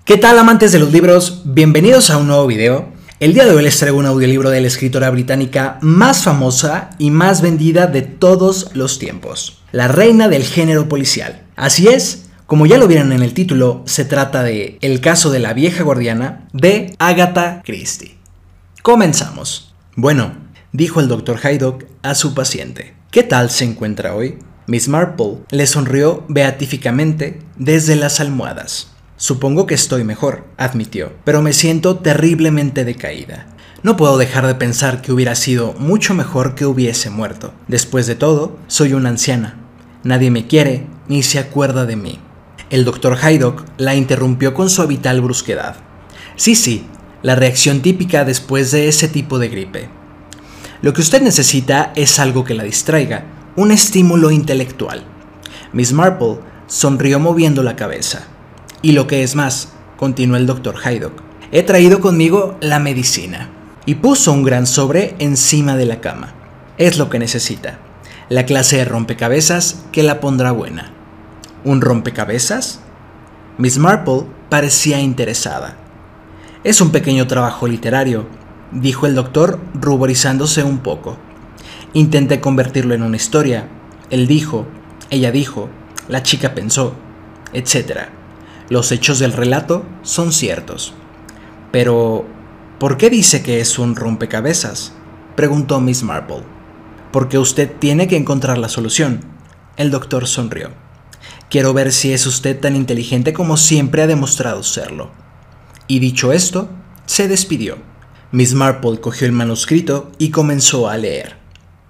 ¿Qué tal, amantes de los libros? Bienvenidos a un nuevo video. El día de hoy les traigo un audiolibro de la escritora británica más famosa y más vendida de todos los tiempos, la reina del género policial. Así es, como ya lo vieron en el título, se trata de El caso de la vieja guardiana de Agatha Christie. Comenzamos. Bueno, dijo el Dr. Haydock a su paciente. ¿Qué tal se encuentra hoy? Miss Marple le sonrió beatíficamente desde las almohadas. Supongo que estoy mejor, admitió, pero me siento terriblemente decaída. No puedo dejar de pensar que hubiera sido mucho mejor que hubiese muerto. Después de todo, soy una anciana. Nadie me quiere ni se acuerda de mí. El Dr. Haydock la interrumpió con su habitual brusquedad. Sí, la reacción típica después de ese tipo de gripe. Lo que usted necesita es algo que la distraiga, un estímulo intelectual. Miss Marple sonrió moviendo la cabeza. Y lo que es más, continuó el Dr. Haydock, he traído conmigo la medicina. Y puso un gran sobre encima de la cama. Es lo que necesita. La clase de rompecabezas que la pondrá buena. ¿Un rompecabezas? Miss Marple parecía interesada. Es un pequeño trabajo literario, dijo el doctor ruborizándose un poco. Intenté convertirlo en una historia. Él dijo, ella dijo, la chica pensó, etc. Los hechos del relato son ciertos. Pero, ¿por qué dice que es un rompecabezas?, preguntó Miss Marple. Porque usted tiene que encontrar la solución. El doctor sonrió. Quiero ver si es usted tan inteligente como siempre ha demostrado serlo. Y dicho esto, se despidió. Miss Marple cogió el manuscrito y comenzó a leer.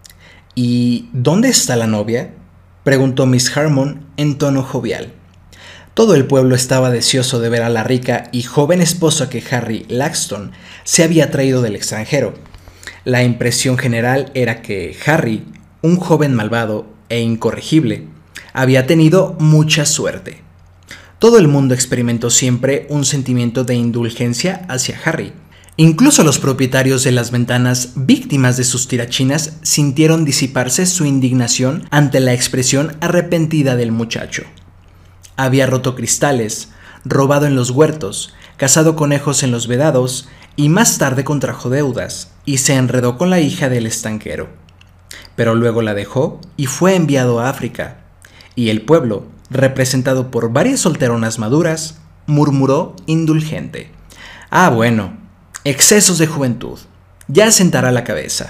¿Y dónde está la novia?, preguntó Miss Harmon en tono jovial. Todo el pueblo estaba deseoso de ver a la rica y joven esposa que Harry Laxton se había traído del extranjero. La impresión general era que Harry, un joven malvado e incorregible, había tenido mucha suerte. Todo el mundo experimentó siempre un sentimiento de indulgencia hacia Harry. Incluso los propietarios de las ventanas, víctimas de sus tirachinas, sintieron disiparse su indignación ante la expresión arrepentida del muchacho. Había roto cristales, robado en los huertos, cazado conejos en los vedados y más tarde contrajo deudas y se enredó con la hija del estanquero. Pero luego la dejó y fue enviado a África, y el pueblo, representado por varias solteronas maduras, murmuró indulgente. Ah, bueno, excesos de juventud, ya sentará la cabeza.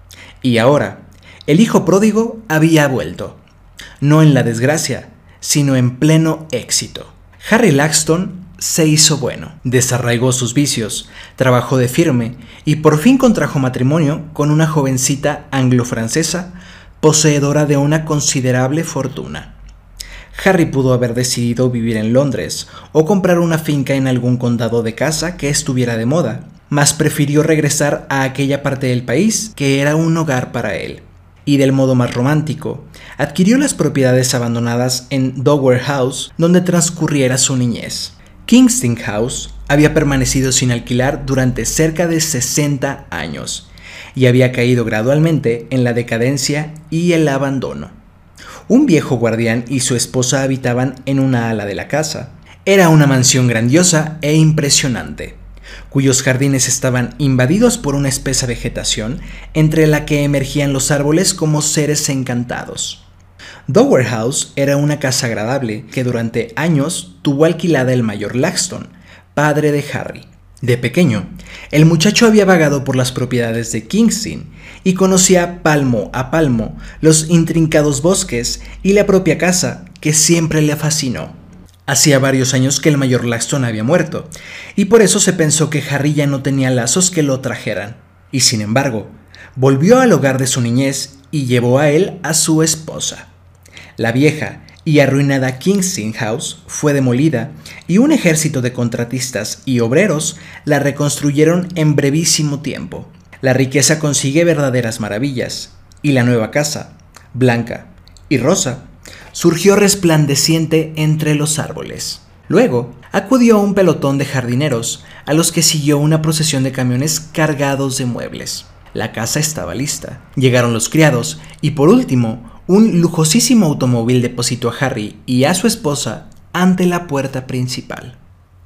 Y ahora, el hijo pródigo había vuelto, no en la desgracia, sino en pleno éxito. Harry Laxton se hizo bueno, desarraigó sus vicios, trabajó de firme y por fin contrajo matrimonio con una jovencita anglo-francesa poseedora de una considerable fortuna. Harry pudo haber decidido vivir en Londres o comprar una finca en algún condado de casa que estuviera de moda, mas prefirió regresar a aquella parte del país que era un hogar para él. Y del modo más romántico, adquirió las propiedades abandonadas en Dower House, donde transcurriera su niñez. Kingston House había permanecido sin alquilar durante cerca de 60 años y había caído gradualmente en la decadencia y el abandono. Un viejo guardián y su esposa habitaban en una ala de la casa. Era una mansión grandiosa e impresionante, cuyos jardines estaban invadidos por una espesa vegetación entre la que emergían los árboles como seres encantados. Dower House era una casa agradable que durante años tuvo alquilada el mayor Laxton, padre de Harry. De pequeño, el muchacho había vagado por las propiedades de Kingston y conocía palmo a palmo los intrincados bosques y la propia casa, que siempre le fascinó. Hacía varios años que el mayor Laxton había muerto, y por eso se pensó que Harry ya no tenía lazos que lo trajeran. Y sin embargo, volvió al hogar de su niñez y llevó a él a su esposa. La vieja y arruinada Kingston House fue demolida y un ejército de contratistas y obreros la reconstruyeron en brevísimo tiempo. La riqueza consigue verdaderas maravillas, y la nueva casa, blanca y rosa, surgió resplandeciente entre los árboles. Luego, acudió un pelotón de jardineros, a los que siguió una procesión de camiones cargados de muebles. La casa estaba lista. Llegaron los criados, y por último, un lujosísimo automóvil depositó a Harry y a su esposa ante la puerta principal.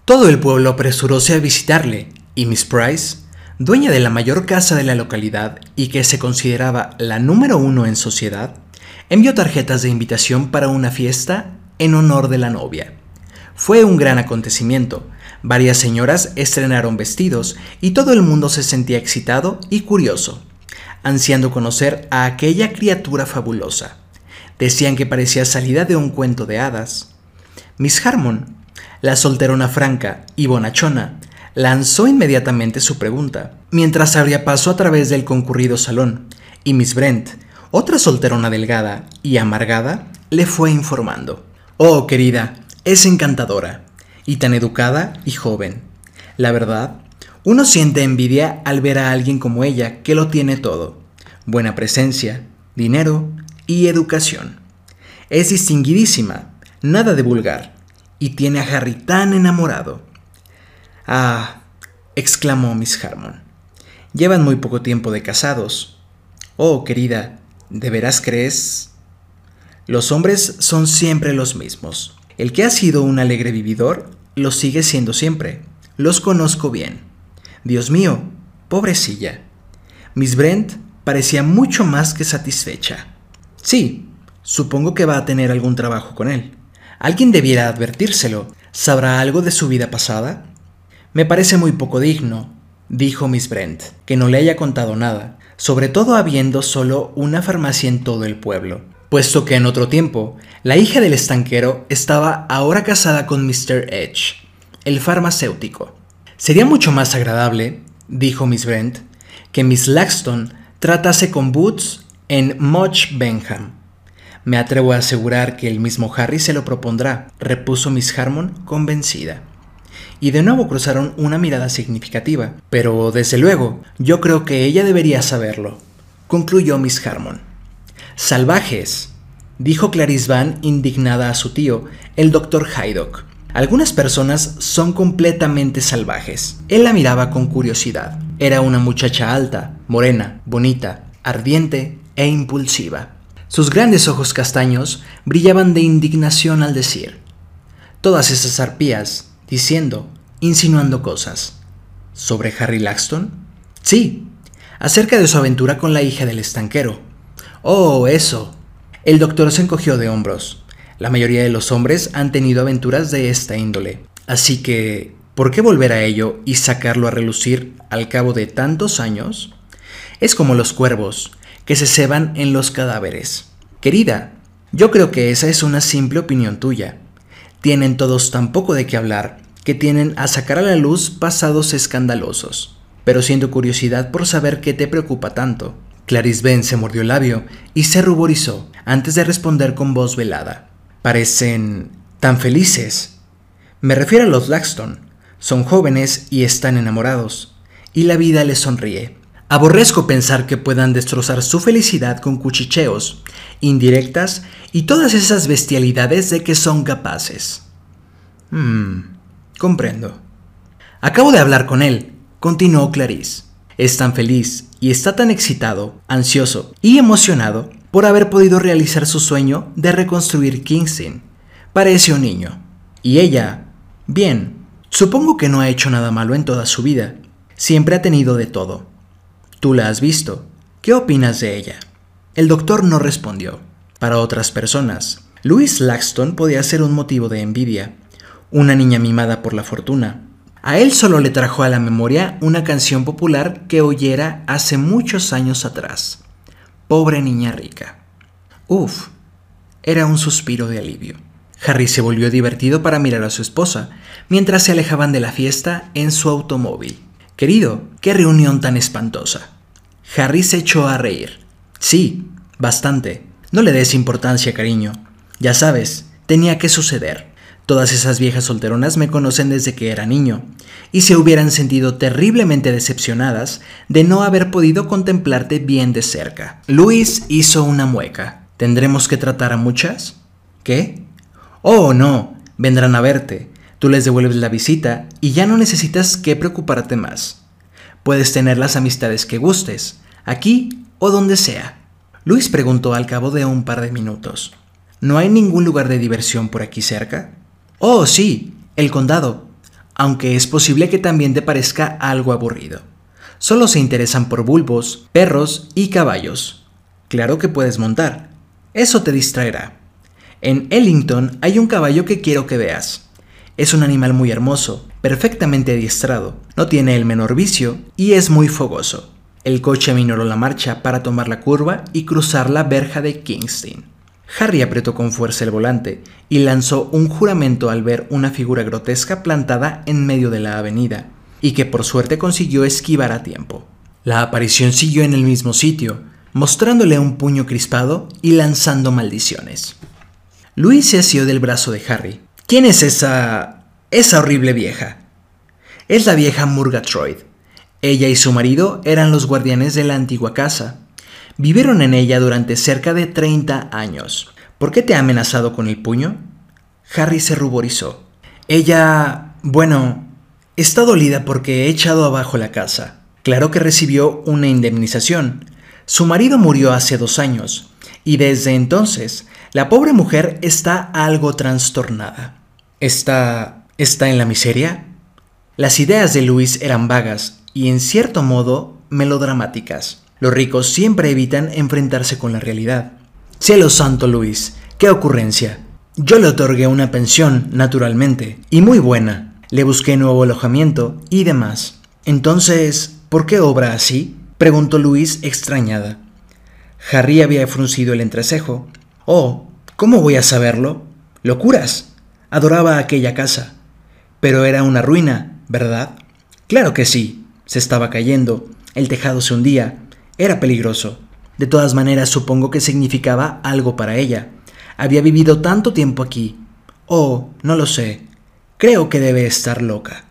Todo el pueblo apresuróse a visitarle, y Miss Price, dueña de la mayor casa de la localidad y que se consideraba la número 1 en sociedad, envió tarjetas de invitación para una fiesta en honor de la novia. Fue un gran acontecimiento. Varias señoras estrenaron vestidos y todo el mundo se sentía excitado y curioso, ansiando conocer a aquella criatura fabulosa. Decían que parecía salida de un cuento de hadas. Miss Harmon, la solterona franca y bonachona, lanzó inmediatamente su pregunta, mientras abría paso a través del concurrido salón, y Miss Brent, otra solterona delgada y amargada, le fue informando. «Oh, querida, es encantadora, y tan educada y joven. La verdad, uno siente envidia al ver a alguien como ella que lo tiene todo: buena presencia, dinero y educación. Es distinguidísima, nada de vulgar, y tiene a Harry tan enamorado». «Ah», exclamó Miss Harmon, «llevan muy poco tiempo de casados». «Oh, querida, ¿de veras crees?» «Los hombres son siempre los mismos. El que ha sido un alegre vividor lo sigue siendo siempre. Los conozco bien. Dios mío, pobrecilla». Miss Brent parecía mucho más que satisfecha. «Sí, supongo que va a tener algún trabajo con él. Alguien debiera advertírselo. ¿Sabrá algo de su vida pasada?» «Me parece muy poco digno», dijo Miss Brent, «que no le haya contado nada, sobre todo habiendo solo una farmacia en todo el pueblo, puesto que en otro tiempo la hija del estanquero estaba ahora casada con Mr. Edge, el farmacéutico. Sería mucho más agradable», dijo Miss Brent, «que Miss Laxton tratase con Boots en Much Benham». «Me atrevo a asegurar que el mismo Harry se lo propondrá», repuso Miss Harmon convencida. Y de nuevo cruzaron una mirada significativa. «Pero, desde luego, yo creo que ella debería saberlo», concluyó Miss Harmon. «Salvajes», dijo Clarice Van indignada a su tío, el Dr. Haydock. «Algunas personas son completamente salvajes». Él la miraba con curiosidad. Era una muchacha alta, morena, bonita, ardiente e impulsiva. Sus grandes ojos castaños brillaban de indignación al decir. Todas esas arpías, diciendo, insinuando cosas. ¿Sobre Harry Laxton? Sí, acerca de su aventura con la hija del estanquero. Oh, eso. El doctor se encogió de hombros. La mayoría de los hombres han tenido aventuras de esta índole. Así que, ¿por qué volver a ello y sacarlo a relucir al cabo de tantos años? Es como los cuervos, que se ceban en los cadáveres. Querida, yo creo que esa es una simple opinión tuya. Tienen todos tan poco de qué hablar que tienen a sacar a la luz pasados escandalosos. Pero siento curiosidad por saber qué te preocupa tanto. Clarice Van se mordió el labio y se ruborizó antes de responder con voz velada. «Parecen tan felices». «Me refiero a los Laxton. Son jóvenes y están enamorados, y la vida les sonríe. Aborrezco pensar que puedan destrozar su felicidad con cuchicheos, indirectas y todas esas bestialidades de que son capaces». Comprendo. «Acabo de hablar con él», continuó Clarice. «Es tan feliz y está tan excitado, ansioso y emocionado por haber podido realizar su sueño de reconstruir King's Lynn. Parece un niño. Y ella, bien, supongo que no ha hecho nada malo en toda su vida. Siempre ha tenido de todo. Tú la has visto. ¿Qué opinas de ella?» El doctor no respondió. Para otras personas, Louise Laxton podía ser un motivo de envidia, una niña mimada por la fortuna. A él solo le trajo a la memoria una canción popular que oyera hace muchos años atrás. «Pobre niña rica». Uf, era un suspiro de alivio. Harry se volvió divertido para mirar a su esposa, mientras se alejaban de la fiesta en su automóvil. «Querido, qué reunión tan espantosa». Harry se echó a reír. «Sí, bastante. No le des importancia, cariño. Ya sabes, tenía que suceder. Todas esas viejas solteronas me conocen desde que era niño, y se hubieran sentido terriblemente decepcionadas de no haber podido contemplarte bien de cerca». Louise hizo una mueca. «¿Tendremos que tratar a muchas?» «¿Qué?» «Oh, no, vendrán a verte. Tú les devuelves la visita y ya no necesitas que preocuparte más. Puedes tener las amistades que gustes, aquí o donde sea». Louise preguntó al cabo de un par de minutos. «¿No hay ningún lugar de diversión por aquí cerca?» «Oh, sí, el condado. aunque es posible que también te parezca algo aburrido. Solo se interesan por bulbos, perros y caballos. Claro que puedes montar. Eso te distraerá. En Ellington hay un caballo que quiero que veas. Es un animal muy hermoso, perfectamente adiestrado, no tiene el menor vicio y es muy fogoso. El coche aminoró la marcha para tomar la curva y cruzar la verja de Kingston. Harry apretó con fuerza el volante y lanzó un juramento al ver una figura grotesca plantada en medio de la avenida, y que por suerte consiguió esquivar a tiempo. La aparición siguió en el mismo sitio, mostrándole un puño crispado y lanzando maldiciones. Louis se asió del brazo de Harry. ¿Quién es esa horrible vieja? Es la vieja Murgatroyd. Ella y su marido eran los guardianes de la antigua casa. Vivieron en ella durante cerca de 30 años. ¿Por qué te ha amenazado con el puño? Harry se ruborizó. Ella, está dolida porque he echado abajo la casa. Claro que recibió una indemnización. Su marido murió hace 2 años, y desde entonces la pobre mujer está algo trastornada. ¿Está en la miseria? Las ideas de Louis eran vagas y en cierto modo melodramáticas. Los ricos siempre evitan enfrentarse con la realidad. Cielo santo, Louis, qué ocurrencia. Yo le otorgué una pensión, naturalmente, y muy buena. Le busqué nuevo alojamiento y demás. Entonces, ¿por qué obra así?, preguntó Louis extrañada. Harry había fruncido el entrecejo. Oh, ¿cómo voy a saberlo? Locuras. Adoraba aquella casa. Pero era una ruina, ¿verdad? Claro que sí. Se estaba cayendo. El tejado se hundía. Era peligroso. De todas maneras, supongo que significaba algo para ella. Había vivido tanto tiempo aquí. Oh, no lo sé. Creo que debe estar loca.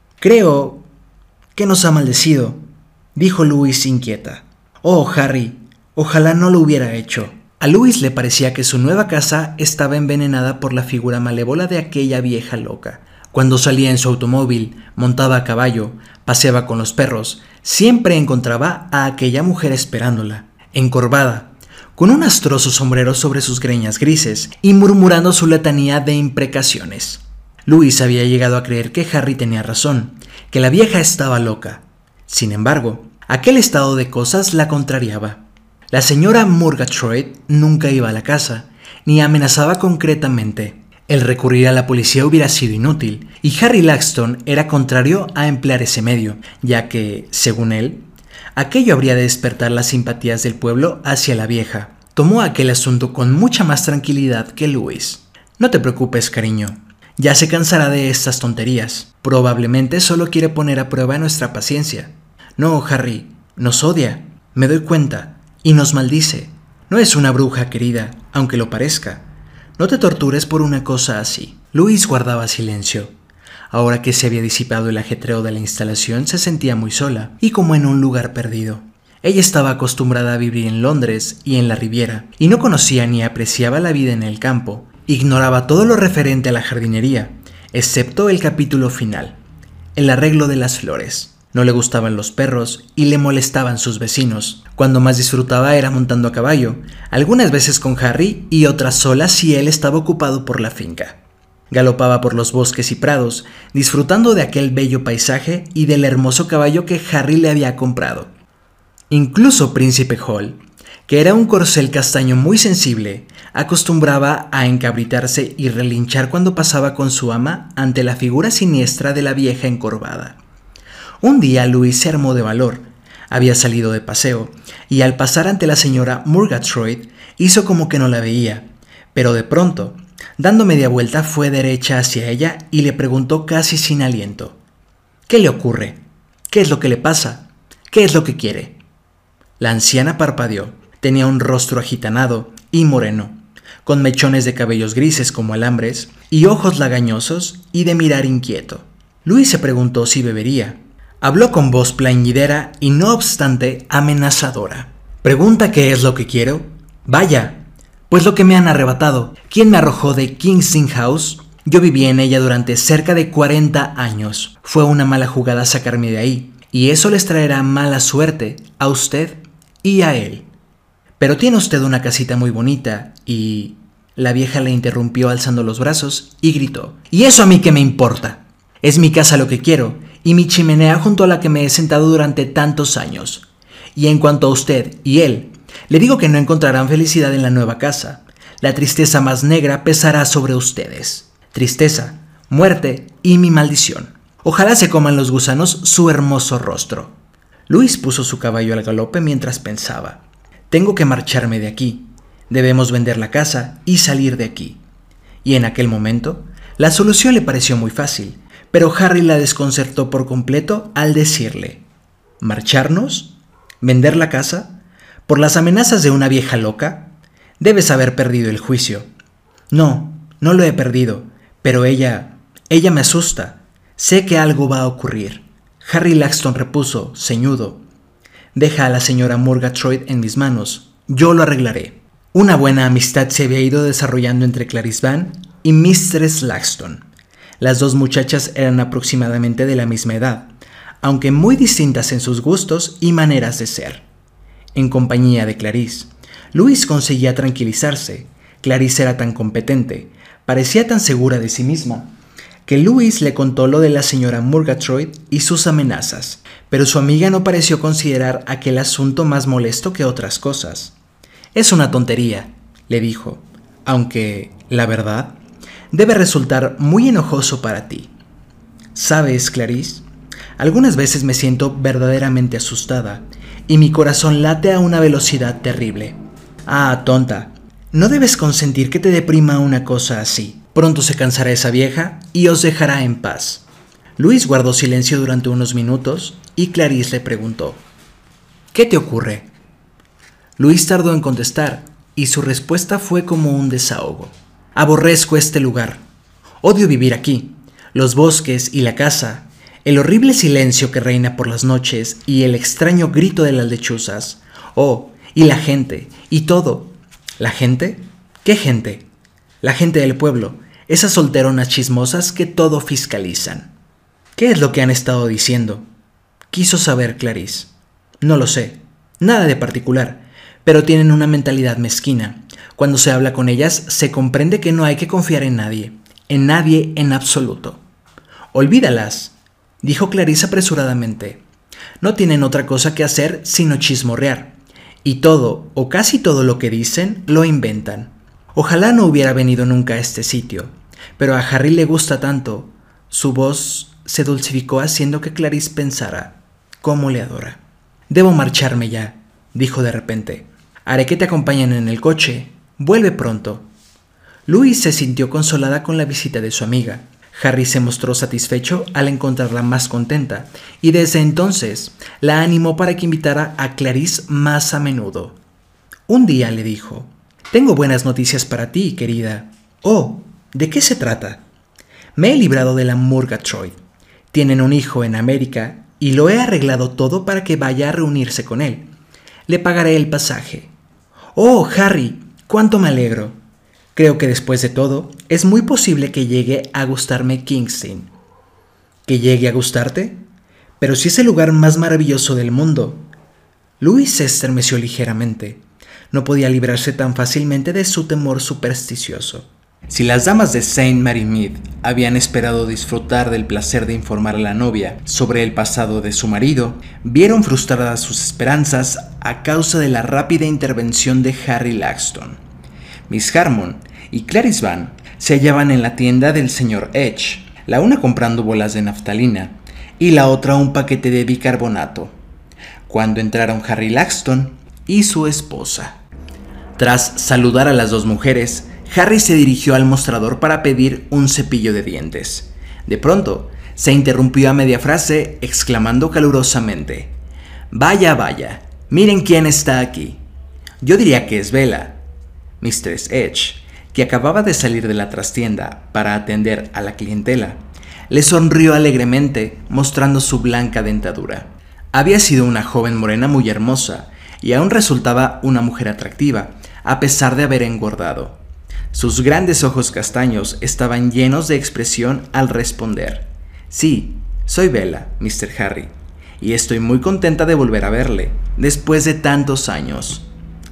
Creo que nos ha maldecido, dijo Louis inquieta. Oh, Harry, ojalá no lo hubiera hecho. A Louis le parecía que su nueva casa estaba envenenada por la figura malévola de aquella vieja loca. Cuando salía en su automóvil, montaba a caballo, paseaba con los perros, siempre encontraba a aquella mujer esperándola, encorvada, con un astroso sombrero sobre sus greñas grises y murmurando su letanía de imprecaciones. Louis había llegado a creer que Harry tenía razón, que la vieja estaba loca. Sin embargo, aquel estado de cosas la contrariaba. La señora Murgatroyd nunca iba a la casa, ni amenazaba concretamente. El recurrir a la policía hubiera sido inútil, y Harry Laxton era contrario a emplear ese medio, ya que, según él, aquello habría de despertar las simpatías del pueblo hacia la vieja. Tomó aquel asunto con mucha más tranquilidad que Louis. No te preocupes, cariño. Ya se cansará de estas tonterías. Probablemente solo quiere poner a prueba nuestra paciencia. No, Harry, nos odia. Me doy cuenta. Y nos maldice. No es una bruja, querida, aunque lo parezca. No te tortures por una cosa así. Louis guardaba silencio. Ahora que se había disipado el ajetreo de la instalación, se sentía muy sola y como en un lugar perdido. Ella estaba acostumbrada a vivir en Londres y en la Riviera, y no conocía ni apreciaba la vida en el campo. Ignoraba todo lo referente a la jardinería, excepto el capítulo final, el arreglo de las flores. No le gustaban los perros y le molestaban sus vecinos. Cuando más disfrutaba era montando a caballo, algunas veces con Harry y otras solas si él estaba ocupado por la finca. Galopaba por los bosques y prados, disfrutando de aquel bello paisaje y del hermoso caballo que Harry le había comprado. Incluso Príncipe Hall, que era un corcel castaño muy sensible, acostumbraba a encabritarse y relinchar cuando pasaba con su ama ante la figura siniestra de la vieja encorvada. Un día Louis se armó de valor. Había salido de paseo, y al pasar ante la señora Murgatroyd, hizo como que no la veía, pero de pronto, dando media vuelta, fue derecha hacia ella y le preguntó casi sin aliento: ¿qué le ocurre? ¿Qué es lo que le pasa? ¿Qué es lo que quiere? La anciana parpadeó. Tenía un rostro agitanado y moreno, con mechones de cabellos grises como alambres y ojos lagañosos y de mirar inquieto. Louis se preguntó si bebería. Habló con voz plañidera y no obstante amenazadora. ¿Pregunta qué es lo que quiero? Vaya, pues lo que me han arrebatado. ¿Quién me arrojó de Kingston House? Yo viví en ella durante cerca de 40 años. Fue una mala jugada sacarme de ahí, y eso les traerá mala suerte a usted y a él. Pero tiene usted una casita muy bonita y... La vieja le interrumpió alzando los brazos y gritó: ¿y eso a mí qué me importa? Es mi casa lo que quiero, y mi chimenea junto a la que me he sentado durante tantos años. Y en cuanto a usted y él, le digo que no encontrarán felicidad en la nueva casa. La tristeza más negra pesará sobre ustedes. Tristeza, muerte y mi maldición. Ojalá se coman los gusanos su hermoso rostro. Luis puso su caballo al galope mientras pensaba. Tengo que marcharme de aquí. Debemos vender la casa y salir de aquí. Y en aquel momento, la solución le pareció muy fácil, pero Harry la desconcertó por completo al decirle: ¿marcharnos? ¿Vender la casa? ¿Por las amenazas de una vieja loca? Debes haber perdido el juicio. No, no lo he perdido, pero ella me asusta. Sé que algo va a ocurrir. Harry Laxton repuso, ceñudo. Deja a la señora Murgatroyd en mis manos. Yo lo arreglaré. Una buena amistad se había ido desarrollando entre Clarice Van y Mistress Laxton. Las dos muchachas eran aproximadamente de la misma edad, aunque muy distintas en sus gustos y maneras de ser. En compañía de Clarice, Louise conseguía tranquilizarse. Clarice era tan competente, parecía tan segura de sí misma, que Louise le contó lo de la señora Murgatroyd y sus amenazas, pero su amiga no pareció considerar aquel asunto más molesto que otras cosas. Es una tontería, le dijo, aunque, la verdad, debe resultar muy enojoso para ti. ¿Sabes, Clarice? Algunas veces me siento verdaderamente asustada y mi corazón late a una velocidad terrible. Ah, tonta, no debes consentir que te deprima una cosa así. Pronto se cansará esa vieja y os dejará en paz. Luis guardó silencio durante unos minutos y Clarice le preguntó: ¿qué te ocurre? Luis tardó en contestar y su respuesta fue como un desahogo. Aborrezco este lugar. Odio vivir aquí. Los bosques y la casa, el horrible silencio que reina por las noches y el extraño grito de las lechuzas. Oh, y la gente, y todo. ¿La gente? ¿Qué gente? La gente del pueblo, esas solteronas chismosas que todo fiscalizan. ¿Qué es lo que han estado diciendo? Quiso saber Clarice. No lo sé, nada de particular, pero tienen una mentalidad mezquina. Cuando se habla con ellas, se comprende que no hay que confiar en nadie en absoluto. Olvídalas, dijo Clarice apresuradamente. No tienen otra cosa que hacer sino chismorrear, y todo o casi todo lo que dicen lo inventan. Ojalá no hubiera venido nunca a este sitio, pero a Harry le gusta tanto. Su voz se dulcificó haciendo que Clarice pensara: ¿cómo le adora? Debo marcharme ya, dijo de repente. Haré que te acompañen en el coche. Vuelve pronto. Louise se sintió consolada con la visita de su amiga. Harry se mostró satisfecho al encontrarla más contenta, y desde entonces la animó para que invitara a Clarice más a menudo. Un día le dijo: tengo buenas noticias para ti, querida. Oh, ¿de qué se trata? Me he librado de la Murgatroyd. Tienen un hijo en América y lo he arreglado todo para que vaya a reunirse con él. Le pagaré el pasaje. Oh, Harry, cuánto me alegro. Creo que después de todo, es muy posible que llegue a gustarme Kingston. ¿Que llegue a gustarte? Pero si es el lugar más maravilloso del mundo. Louis se estremeció ligeramente. No podía librarse tan fácilmente de su temor supersticioso. Si las damas de Saint Mary Mead habían esperado disfrutar del placer de informar a la novia sobre el pasado de su marido, vieron frustradas sus esperanzas a causa de la rápida intervención de Harry Laxton. Miss Harmon y Clarice Van se hallaban en la tienda del señor Edge, la una comprando bolas de naftalina y la otra un paquete de bicarbonato, cuando entraron Harry Laxton y su esposa. Tras saludar a las dos mujeres, Harry se dirigió al mostrador para pedir un cepillo de dientes. De pronto, se interrumpió a media frase, exclamando calurosamente: «Vaya, vaya, miren quién está aquí. Yo diría que es Bella». Mistress Edge, que acababa de salir de la trastienda para atender a la clientela, le sonrió alegremente, mostrando su blanca dentadura. Había sido una joven morena muy hermosa, y aún resultaba una mujer atractiva, a pesar de haber engordado. Sus grandes ojos castaños estaban llenos de expresión al responder: «Sí, soy Bella, Mr. Harry, y estoy muy contenta de volver a verle, después de tantos años».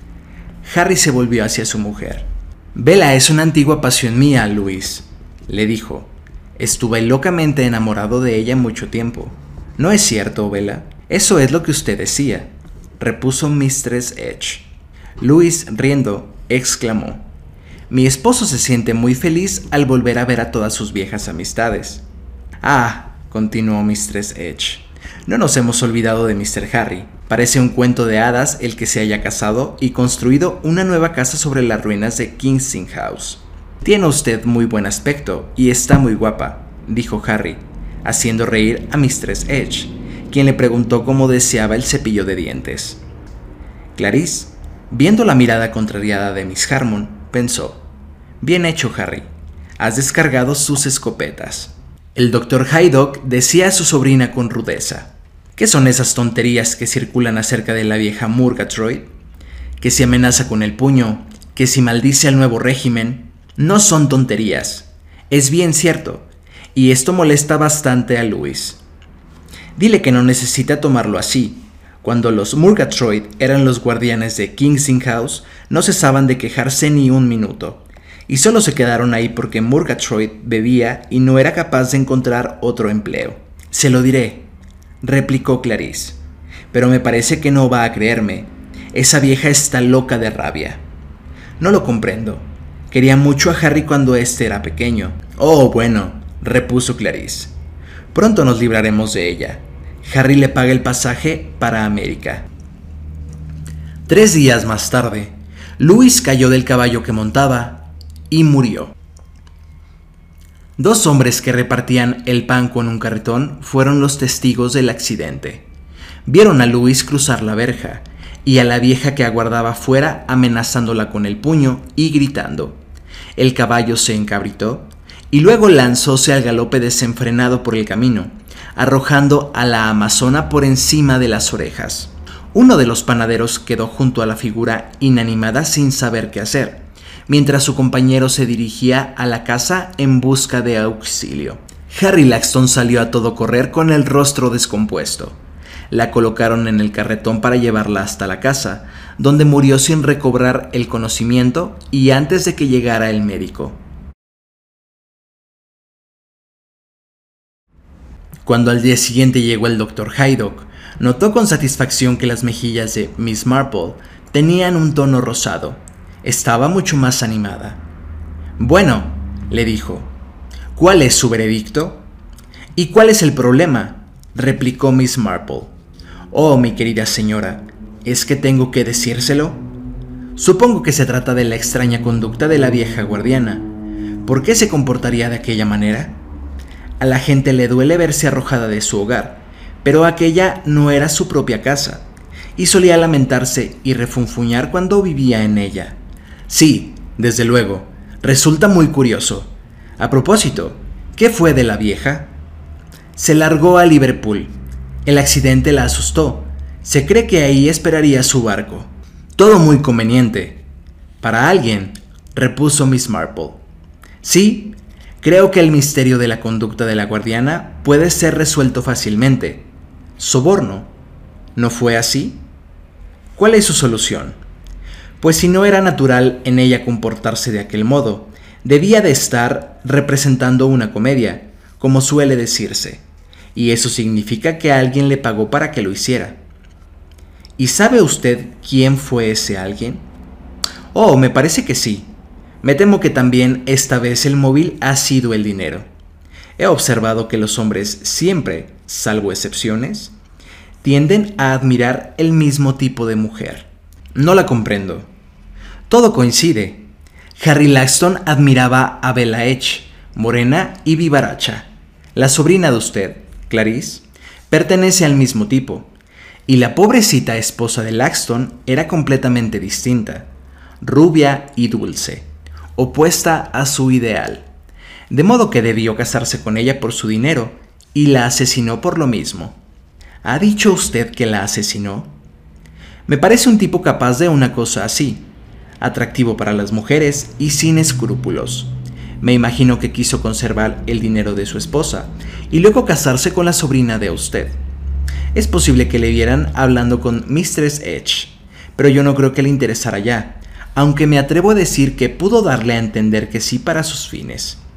Harry se volvió hacia su mujer. «Bella es una antigua pasión mía, Louis», le dijo. Estuve locamente enamorado de ella mucho tiempo. ¿No es cierto, Bella? Eso es lo que usted decía, repuso Mistress Edge. Louis, riendo, exclamó: mi esposo se siente muy feliz al volver a ver a todas sus viejas amistades. Ah, continuó Mistress Edge, no nos hemos olvidado de Mr. Harry. Parece un cuento de hadas el que se haya casado y construido una nueva casa sobre las ruinas de Kingston House. Tiene usted muy buen aspecto y está muy guapa, dijo Harry, haciendo reír a Mistress Edge, quien le preguntó cómo deseaba el cepillo de dientes. Clarice, viendo la mirada contrariada de Miss Harmon, pensó: bien hecho, Harry, has descargado sus escopetas. El Dr. Haydock decía a su sobrina con rudeza: ¿qué son esas tonterías que circulan acerca de la vieja Murgatroyd? Que si amenaza con el puño, que si maldice al nuevo régimen. No son tonterías, es bien cierto, y esto molesta bastante a Louis. Dile que no necesita tomarlo así. Cuando los Murgatroyd eran los guardianes de Kingston House, no cesaban de quejarse ni un minuto, y solo se quedaron ahí porque Murgatroyd bebía y no era capaz de encontrar otro empleo. Se lo diré, replicó Clarice, pero me parece que no va a creerme. Esa vieja está loca de rabia. No lo comprendo. Quería mucho a Harry cuando éste era pequeño. Oh, bueno, repuso Clarice. Pronto nos libraremos de ella. Harry le paga el pasaje para América. 3 días más tarde, Louis cayó del caballo que montaba y murió. 2 hombres que repartían el pan con un carretón fueron los testigos del accidente. Vieron a Louis cruzar la verja y a la vieja que aguardaba fuera amenazándola con el puño y gritando. El caballo se encabritó y luego lanzóse al galope desenfrenado por el camino, arrojando a la amazona por encima de las orejas. Uno de los panaderos quedó junto a la figura inanimada sin saber qué hacer, mientras su compañero se dirigía a la casa en busca de auxilio. Harry Laxton salió a todo correr con el rostro descompuesto. La colocaron en el carretón para llevarla hasta la casa, donde murió sin recobrar el conocimiento y antes de que llegara el médico. Cuando al día siguiente llegó el Dr. Haydock, notó con satisfacción que las mejillas de Miss Marple tenían un tono rosado. Estaba mucho más animada. «Bueno», le dijo, «¿cuál es su veredicto?» «¿Y cuál es el problema?», replicó Miss Marple. «Oh, mi querida señora, ¿es que tengo que decírselo? Supongo que se trata de la extraña conducta de la vieja guardiana. ¿Por qué se comportaría de aquella manera? A la gente le duele verse arrojada de su hogar, pero aquella no era su propia casa, y solía lamentarse y refunfuñar cuando vivía en ella. Sí, desde luego, resulta muy curioso. A propósito, ¿qué fue de la vieja?» «Se largó a Liverpool. El accidente la asustó. Se cree que ahí esperaría su barco». «Todo muy conveniente. Para alguien», repuso Miss Marple. «Sí, creo que el misterio de la conducta de la guardiana puede ser resuelto fácilmente. Soborno. ¿No fue así? ¿Cuál es su solución? Pues si no era natural en ella comportarse de aquel modo, debía de estar representando una comedia, como suele decirse, y eso significa que alguien le pagó para que lo hiciera. ¿Y sabe usted quién fue ese alguien?» «Oh, me parece que sí. Me temo que también esta vez el móvil ha sido el dinero. He observado que los hombres siempre, salvo excepciones, tienden a admirar el mismo tipo de mujer». «No la comprendo». «Todo coincide. Harry Laxton admiraba a Bella Edge, morena y vivaracha. La sobrina de usted, Clarice, pertenece al mismo tipo, y la pobrecita esposa de Laxton era completamente distinta, rubia y dulce, opuesta a su ideal, de modo que debió casarse con ella por su dinero y la asesinó por lo mismo». «¿Ha dicho usted que la asesinó?» «Me parece un tipo capaz de una cosa así, atractivo para las mujeres y sin escrúpulos. Me imagino que quiso conservar el dinero de su esposa y luego casarse con la sobrina de usted. Es posible que le vieran hablando con Mistress Edge, pero yo no creo que le interesara ya, aunque me atrevo a decir que pudo darle a entender que sí para sus fines.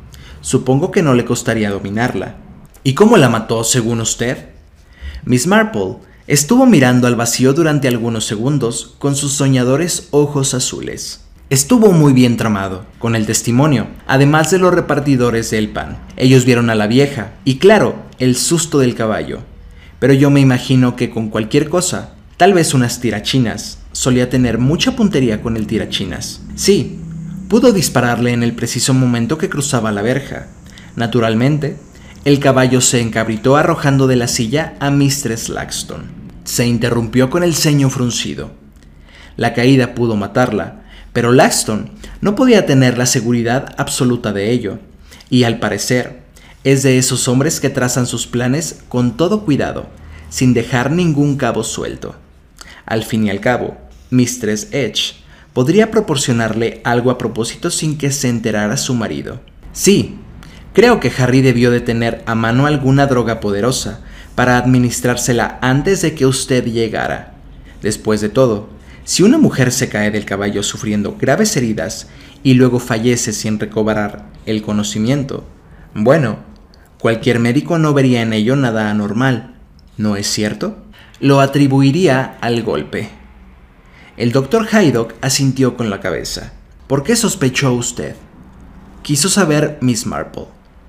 Supongo que no le costaría dominarla. ¿Y cómo la mató, según usted? Miss Marple estuvo mirando al vacío durante algunos segundos con sus soñadores ojos azules. Estuvo muy bien tramado, con el testimonio, además de los repartidores del pan. Ellos vieron a la vieja, y claro, el susto del caballo. Pero yo me imagino que con cualquier cosa, tal vez unas tirachinas, solía tener mucha puntería con el tirachinas. Sí, pudo dispararle en el preciso momento que cruzaba la verja. Naturalmente, el caballo se encabritó arrojando de la silla a Mistress Laxton. Se interrumpió con el ceño fruncido. La caída pudo matarla, pero Laxton no podía tener la seguridad absoluta de ello, y al parecer, es de esos hombres que trazan sus planes con todo cuidado, sin dejar ningún cabo suelto. Al fin y al cabo, Mistress Edge podría proporcionarle algo a propósito sin que se enterara su marido. Sí, creo que Harry debió de tener a mano alguna droga poderosa para administrársela antes de que usted llegara. Después de todo, si una mujer se cae del caballo sufriendo graves heridas y luego fallece sin recobrar el conocimiento, bueno, cualquier médico no vería en ello nada anormal, ¿no es cierto? Lo atribuiría al golpe. El Dr. Haydock asintió con la cabeza. ¿Por qué sospechó usted? Quiso saber Miss Marple.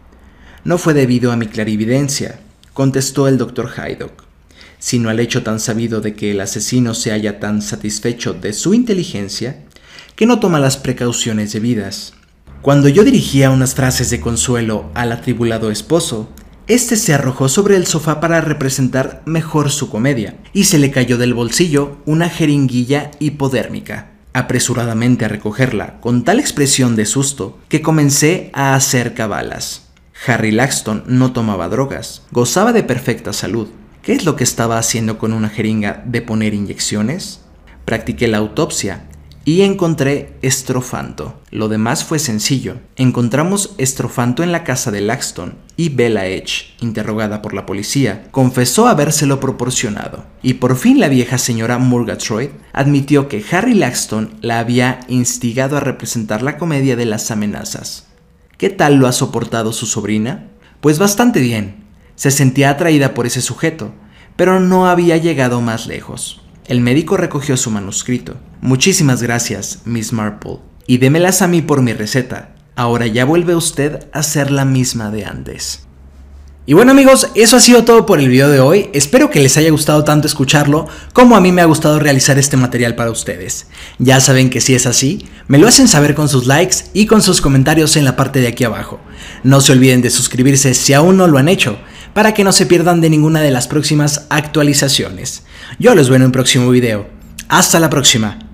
No fue debido a mi clarividencia, contestó el Dr. Haydock, sino al hecho tan sabido de que el asesino se halla tan satisfecho de su inteligencia que no toma las precauciones debidas. Cuando yo dirigía unas frases de consuelo al atribulado esposo, este se arrojó sobre el sofá para representar mejor su comedia, y se le cayó del bolsillo una jeringuilla hipodérmica. Apresuradamente a recogerla, con tal expresión de susto, que comencé a hacer cabalas. Harry Laxton no tomaba drogas, gozaba de perfecta salud. ¿Qué es lo que estaba haciendo con una jeringa de poner inyecciones? Practiqué la autopsia y encontré estrofanto. Lo demás fue sencillo. Encontramos estrofanto en la casa de Laxton y Bella Edge, interrogada por la policía, confesó habérselo proporcionado. Y por fin la vieja señora Murgatroyd admitió que Harry Laxton la había instigado a representar la comedia de las amenazas. ¿Qué tal lo ha soportado su sobrina? Pues bastante bien. Se sentía atraída por ese sujeto, pero no había llegado más lejos. El médico recogió su manuscrito. Muchísimas gracias, Miss Marple. Y démelas a mí por mi receta. Ahora ya vuelve usted a ser la misma de antes. Y bueno amigos, eso ha sido todo por el video de hoy. Espero que les haya gustado tanto escucharlo como a mí me ha gustado realizar este material para ustedes. Ya saben que si es así, me lo hacen saber con sus likes y con sus comentarios en la parte de aquí abajo. No se olviden de suscribirse si aún no lo han hecho, para que no se pierdan de ninguna de las próximas actualizaciones. Yo los veo en un próximo video. Hasta la próxima.